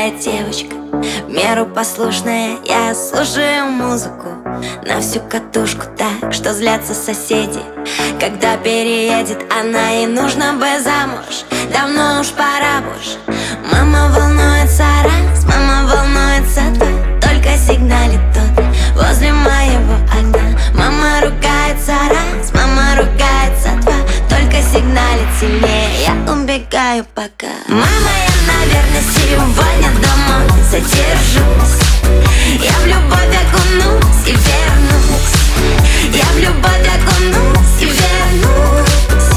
я девочка, в меру послушная. Я слушаю музыку на всю катушку, так что злятся соседи, когда переедет она, и нужно бы замуж. Давно уж пора уж. Мама волнуется раз, мама волнуется два, только сигналит тот возле моего окна. Мама ругается раз, мама ругается два, только сигналит сильнее, я убегаю пока. Мама, я, наверное, сегодня домой задержусь. Я в любовь окунусь и вернусь. Я в любовь окунусь и вернусь.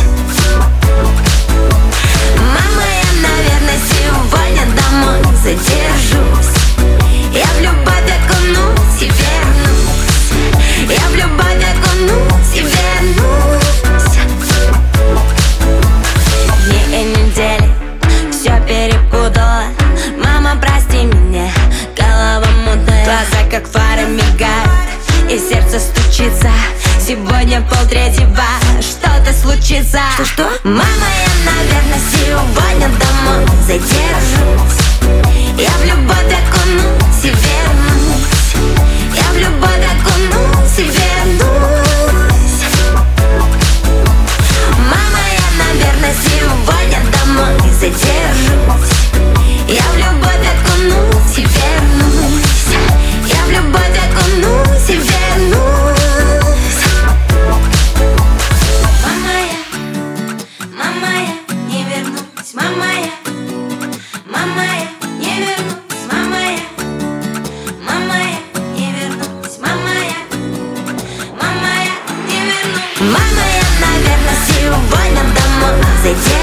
Мама, я, наверное, сегодня домой задержусь. Я в любовь окунусь и вернусь. Я в любовь окунусь и вернусь. 2 недели, все перепутала. Мама, прости меня, голова мутная, глаза как фары мигают, и сердце стучится. Сегодня 2:30, что-то случится. Что? Мама, я, наверное, сегодня домой задержусь. Я в любовь окунусь и вернусь. Я в любовь окунусь и вернусь. Мама, я, наверное, сегодня домой задержусь. Я в любовь окунусь и вернусь. Я в любовь окунусь и вернусь. Мама, я не вернусь. Мама, я не вернусь. Мама, я не вернусь. Мама, я не вернусь. Мама, я, наверное, сегодня домой задержусь.